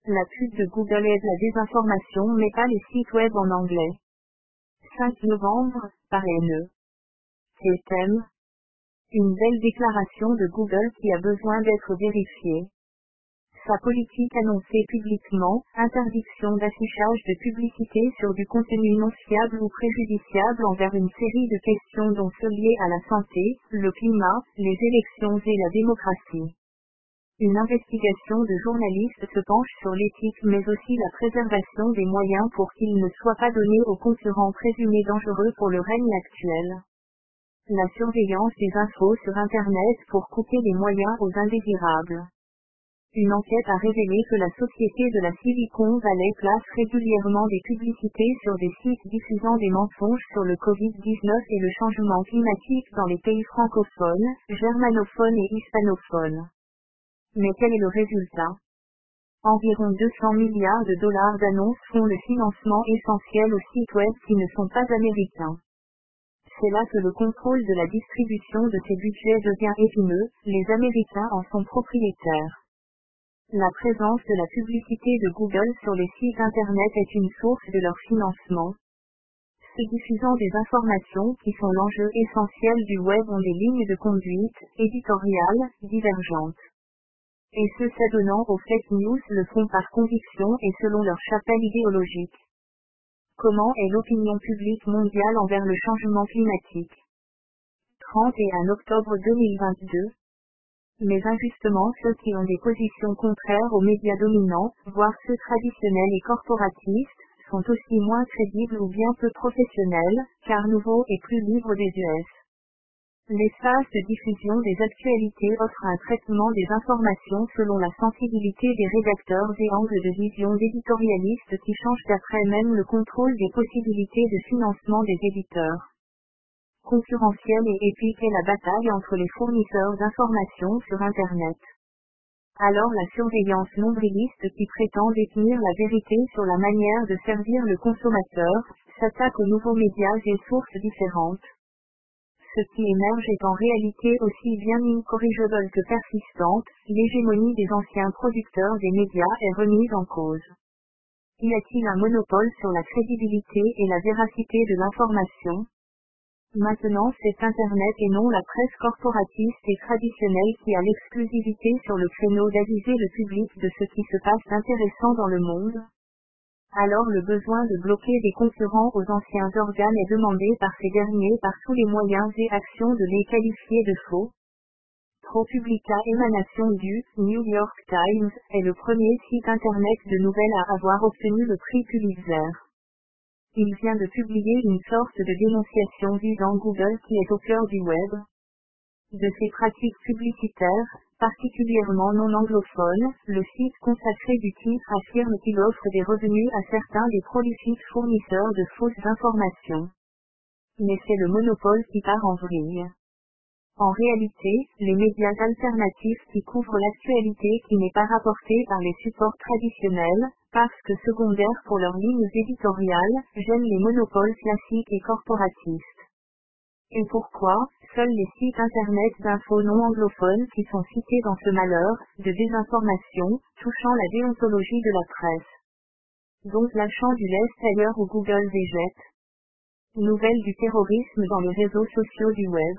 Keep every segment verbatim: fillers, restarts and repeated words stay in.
La pub de Google aide la désinformation mais pas les sites web en anglais. cinq novembre, par N E. T M. Une belle déclaration de Google qui a besoin d'être vérifiée. Sa politique annoncée publiquement, interdiction d'affichage de publicité sur du contenu non fiable ou préjudiciable envers une série de questions dont ceux liées à la santé, le climat, les élections et la démocratie. Une investigation de journalistes se penche sur l'éthique mais aussi la préservation des moyens pour qu'ils ne soient pas donnés aux concurrents présumés dangereux pour le règne actuel. La surveillance des infos sur Internet pour couper les moyens aux indésirables. Une enquête a révélé que la société de la Silicon Valley place régulièrement des publicités sur des sites diffusant des mensonges sur le covid dix-neuf et le changement climatique dans les pays francophones, germanophones et hispanophones. Mais quel est le résultat? Environ deux cents milliards de dollars d'annonces font le financement essentiel aux sites web qui ne sont pas américains. C'est là que le contrôle de la distribution de ces budgets devient épineux, les Américains en sont propriétaires. La présence de la publicité de Google sur les sites Internet est une source de leur financement. Ceux diffusant des informations qui sont l'enjeu essentiel du web ont des lignes de conduite, éditoriales, divergentes. Et ceux s'adonnant aux fake news le font par conviction et selon leur chapelle idéologique. Comment est l'opinion publique mondiale envers le changement climatique? trente et un octobre deux mille vingt-deux. Mais injustement ceux qui ont des positions contraires aux médias dominants, voire ceux traditionnels et corporatistes, sont aussi moins crédibles ou bien peu professionnels, car nouveaux et plus libres des U S. L'espace de diffusion des actualités offre un traitement des informations selon la sensibilité des rédacteurs et angles de vision d'éditorialistes qui changent d'après même le contrôle des possibilités de financement des éditeurs. Concurrentielle et épique est la bataille entre les fournisseurs d'informations sur Internet. Alors la surveillance nombriliste qui prétend détenir la vérité sur la manière de servir le consommateur, s'attaque aux nouveaux médias et sources différentes. Ce qui émerge est en réalité aussi bien incorrigible que persistante, l'hégémonie des anciens producteurs des médias est remise en cause. Y a-t-il un monopole sur la crédibilité et la véracité de l'information? Maintenant c'est Internet et non la presse corporatiste et traditionnelle qui a l'exclusivité sur le créneau d'aviser le public de ce qui se passe d'intéressant dans le monde. Alors le besoin de bloquer des concurrents aux anciens organes est demandé par ces derniers par tous les moyens et actions de les qualifier de faux. ProPublica, émanation du New York Times, est le premier site internet de nouvelles à avoir obtenu le prix Pulitzer. Il vient de publier une sorte de dénonciation visant Google qui est au cœur du web. De ses pratiques publicitaires, particulièrement non anglophones, le site consacré du titre affirme qu'il offre des revenus à certains des prolifiques fournisseurs de fausses informations. Mais c'est le monopole qui part en vrille. En réalité, les médias alternatifs qui couvrent l'actualité qui n'est pas rapportée par les supports traditionnels, parce que secondaires pour leurs lignes éditoriales, gênent les monopoles classiques et corporatistes. Et pourquoi, seuls les sites internet d'infos non anglophones qui sont cités dans ce malheur, de désinformation, touchant la déontologie de la presse. Donc lâchant du lest ailleurs où Google végète. Nouvelle du terrorisme dans les réseaux sociaux du web.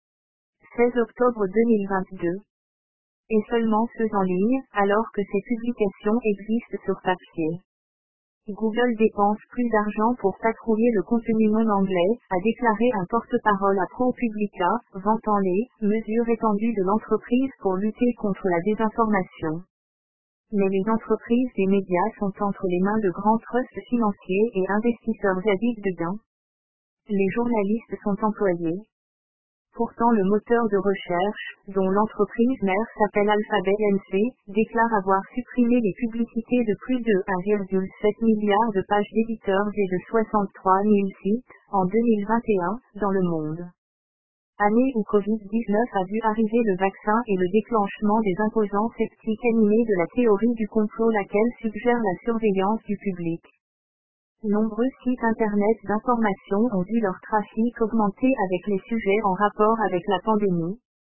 seize octobre deux mille vingt-deux. Et seulement ceux en ligne, alors que ces publications existent sur papier. Google dépense plus d'argent pour patrouiller le contenu non anglais, a déclaré un porte-parole à ProPublica, vantant les mesures étendues de l'entreprise pour lutter contre la désinformation. Mais les entreprises des médias sont entre les mains de grands trusts financiers et investisseurs avides de gains. Les journalistes sont employés. Pourtant le moteur de recherche, dont l'entreprise mère s'appelle Alphabet Inc, déclare avoir supprimé les publicités de plus de un virgule sept milliard de pages d'éditeurs et de soixante-trois mille sites, en deux mille vingt et un, dans le monde. Année où covid dix-neuf a vu arriver le vaccin et le déclenchement des imposants sceptiques animés de la théorie du complot laquelle suggère la surveillance du public. Nombreux sites internet d'information ont vu leur trafic augmenter avec les sujets en rapport avec la pandémie.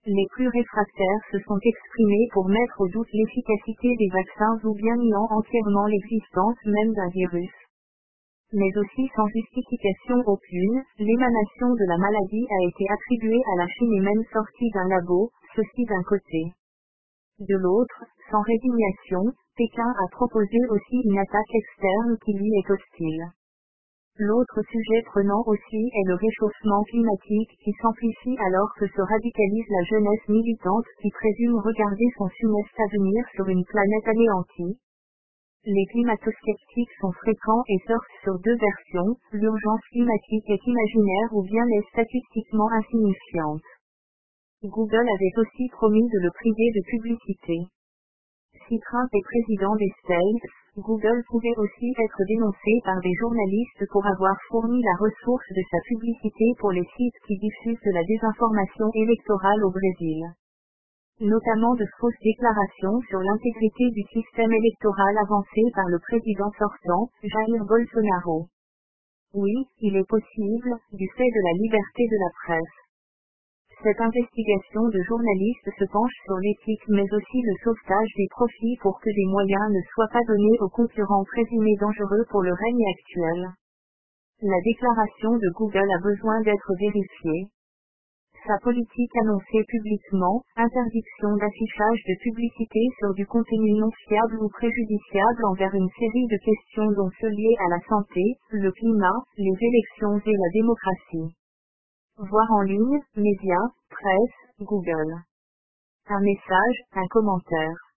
Les plus réfractaires se sont exprimés pour mettre au doute l'efficacité des vaccins ou bien niant entièrement l'existence même d'un virus. Mais aussi sans justification aucune, l'émanation de la maladie a été attribuée à la Chine et même sortie d'un labo, ceci d'un côté. De l'autre, sans résignation, Pékin a proposé aussi une attaque externe qui lui est hostile. L'autre sujet prenant aussi est le réchauffement climatique qui s'amplifie alors que se radicalise la jeunesse militante qui présume regarder son funeste avenir sur une planète anéantie. Les climato-sceptiques sont fréquents et surfent sur deux versions, l'urgence climatique est imaginaire ou bien est statistiquement insignifiante. Google avait aussi promis de le priver de publicité. Si Trump est président des States, Google pouvait aussi être dénoncé par des journalistes pour avoir fourni la ressource de sa publicité pour les sites qui diffusent de la désinformation électorale au Brésil. Notamment de fausses déclarations sur l'intégrité du système électoral avancé par le président sortant, Jair Bolsonaro. Oui, il est possible, du fait de la liberté de la presse. Cette investigation de journalistes se penche sur l'éthique mais aussi le sauvetage des profits pour que des moyens ne soient pas donnés aux concurrents présumés dangereux pour le règne actuel. La déclaration de Google a besoin d'être vérifiée. Sa politique annoncée publiquement, interdiction d'affichage de publicité sur du contenu non fiable ou préjudiciable envers une série de questions dont ceux liés à la santé, le climat, les élections et la démocratie. Voir en ligne, médias, presse, Google. Un message, un commentaire.